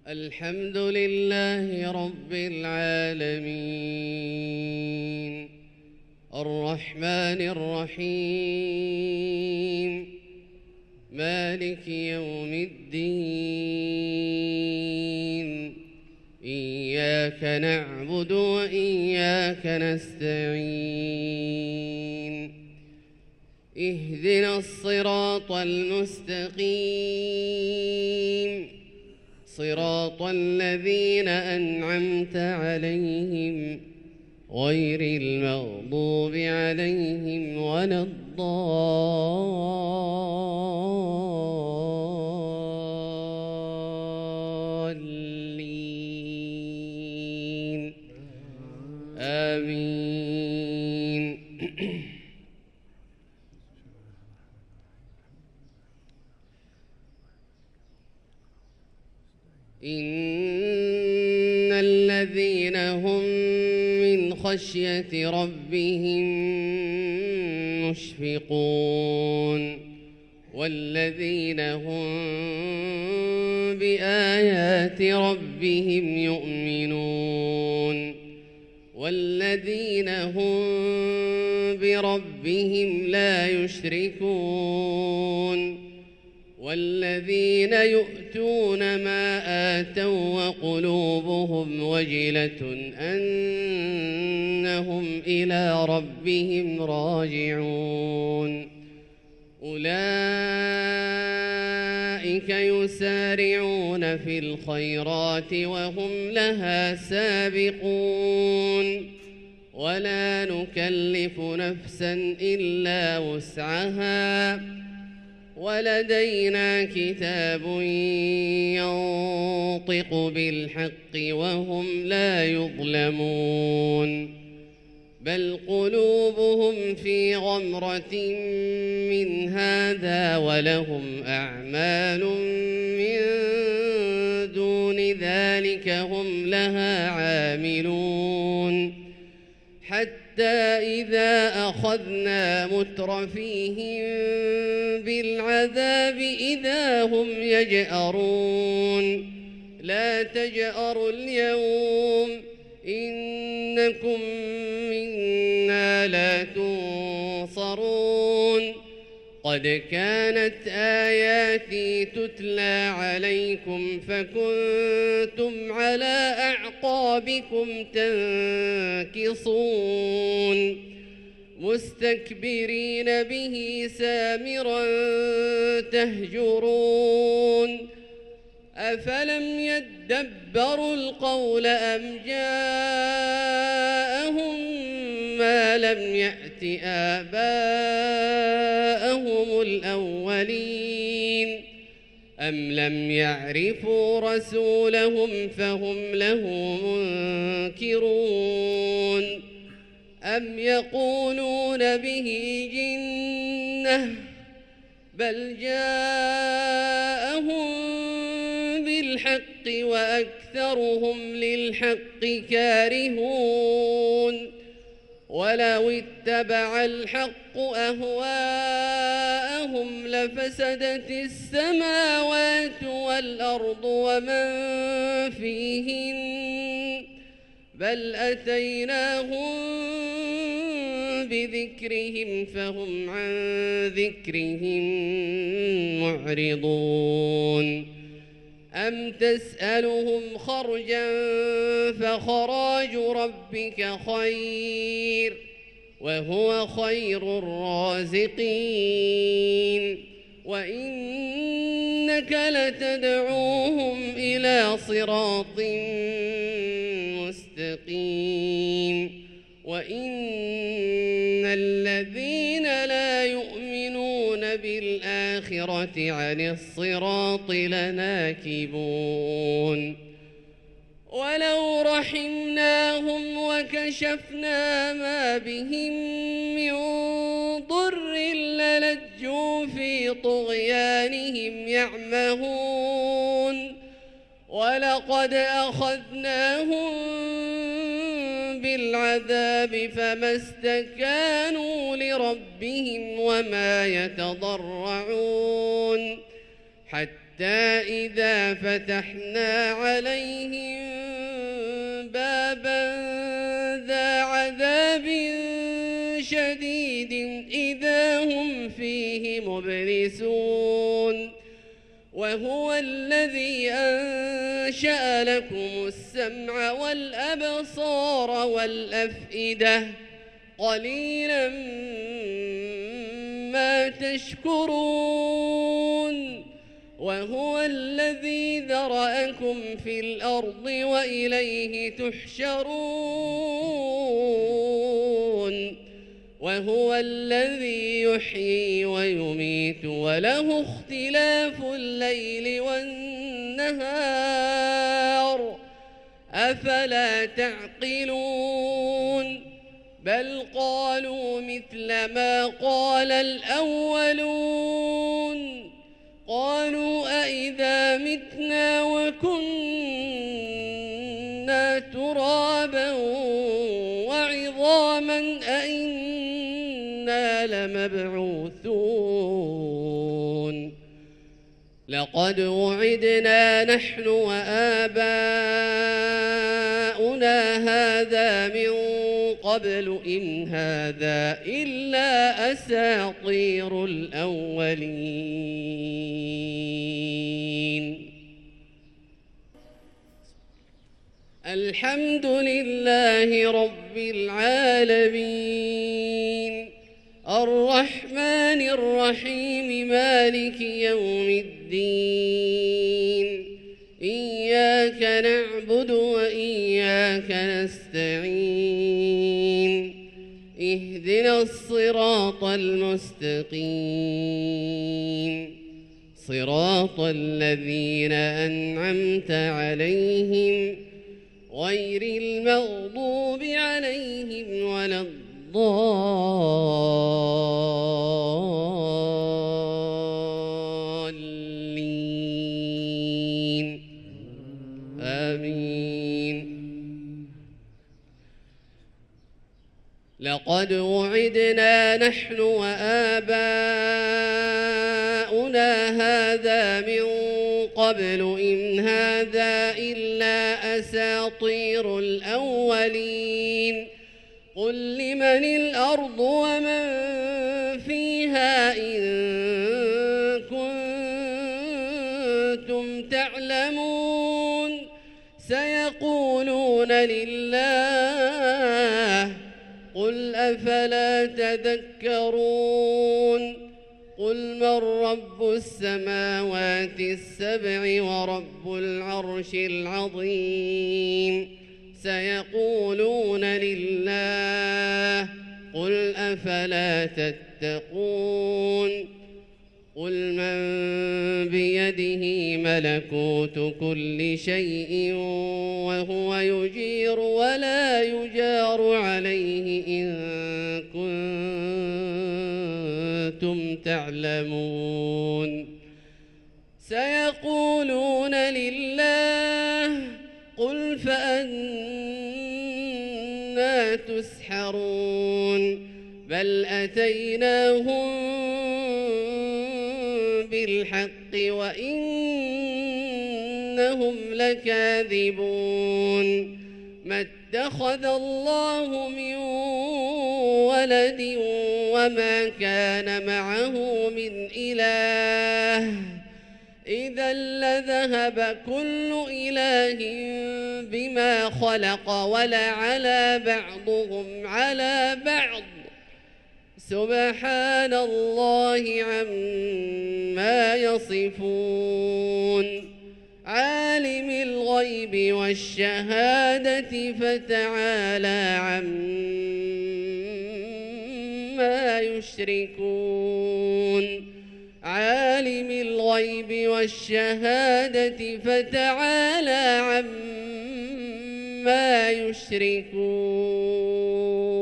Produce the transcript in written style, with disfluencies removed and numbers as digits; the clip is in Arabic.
الحمد لله رب العالمين الرحمن الرحيم مالك يوم الدين إياك نعبد وإياك نستعين اهدنا الصراط المستقيم صراط الذين أنعمت عليهم غير المغضوب عليهم ولا الضالين آمين. إن الذين هم من خشية ربهم مشفقون والذين هم بآيات ربهم يؤمنون والذين هم بربهم لا يشركون والذين يؤتون ما آتوا وقلوبهم وجلة أنهم إلى ربهم راجعون أولئك يسارعون في الخيرات وهم لها سابقون ولا نكلف نفسا إلا وسعها ولدينا كتاب ينطق بالحق وهم لا يظلمون بل قلوبهم في غمرة من هذا ولهم أعمال من دون ذلك هم لها عاملون حتى إذا أخذنا مترفيهم بالعذاب إذا هم يجأرون لا تجأروا اليوم إنكم منا لا تنصرون قد كانت آياتي تتلى عليكم فكنتم على أعقابكم تنكصون مستكبرين به سامرا تهجرون أفلم يدبروا القول أم جاءهم ما لم يأت آباءهم الأولين أم لم يعرفوا رسولهم فهم له منكرون أم يقولون به جنة بل جاءهم بالحق وأكثرهم للحق كارهون ولو اتبع الحق أهواءهم لفسدت السماوات والأرض ومن فيهن بل أتيناهم بذكرهم فهم عن ذكرهم معرضون أم تسألهم خرجا فخراج ربك خير وهو خير الرازقين وإنك لتدعوهم إلى صراط مستقيم وإن الذين لا يؤمنون بالآخرة عن الصراط لناكبون ولو رحمناهم وكشفنا ما بهم من ضر للجوا في طغيانهم يعمهون ولقد أخذناهم بالعذاب فما استكانوا لربهم وما يتضرعون حتى إذا فتحنا عليهم بابا ذا عذاب شديد إذا هم فيه مبلسون وهو الذي أنشأ لكم السمع والأبصار والأفئدة قليلا ما تشكرون وهو الذي ذرأكم في الأرض وإليه تحشرون وهو الذي يحيي ويميت وله اختلاف الليل والنهار أفلا تعقلون بل قالوا مثل ما قال الأولون قالوا أئذا متنا وكنا ترابا وعظاما أئنا لمبعوثون لقد وعدنا نحن وآباؤنا هذا من قبل إن هذا إلا أساطير الأولين الحمد لله رب العالمين الرحمن الرحيم مالك يوم الدين إياك نعبد وإياك نستعين اهدنا الصراط المستقيم صراط الذين أنعمت عليهم غير المغضوب عليهم ولا الضالين آمين لقد وعدنا نحن وآباؤنا هذا من قبل إن هذا إلا أساطير الأولين قل لمن الأرض ومن فيها إن كنتم تعلمون سيقولون لله قل أفلا تذكرون قل من رب السماوات السبع ورب العرش العظيم سيقولون لله قل أفلا تتقون قل من بيده ملكوت كل شيء وهو يجير ولا يجار عليه إن كنتم تعلمون سيقولون لله قل فأنا تسحرون بل أتيناهم بالحق وإنهم لكاذبون ما اتخذ الله من ولد وما كان معه من إله إذا لذهب كل إله بما خلق ولعلى بعضهم على بعض سبحان الله عما يصفون عالم الغيب والشهادة فتعالى عما يشركون عالم الغيب والشهادة فتعالى عما يشركون